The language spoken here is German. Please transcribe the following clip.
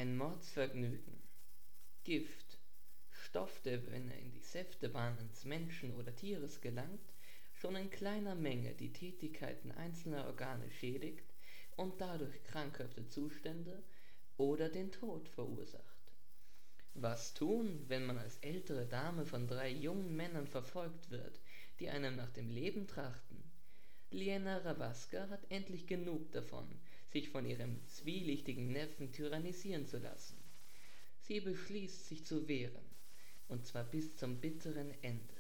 ein Mordsvergnügen. Gift, Stoff, der, wenn er in die Säftebahn eines Menschen oder Tieres gelangt, schon in kleiner Menge die Tätigkeiten einzelner Organe schädigt und dadurch krankhafte Zustände oder den Tod verursacht. Was tun, wenn man als ältere Dame von 3 jungen Männern verfolgt wird, die einem nach dem Leben trachten? Liena Hrabowska hat endlich genug davon, sich von ihrem zwielichtigen Neffen tyrannisieren zu lassen. Sie beschließt, sich zu wehren, und zwar bis zum bitteren Ende.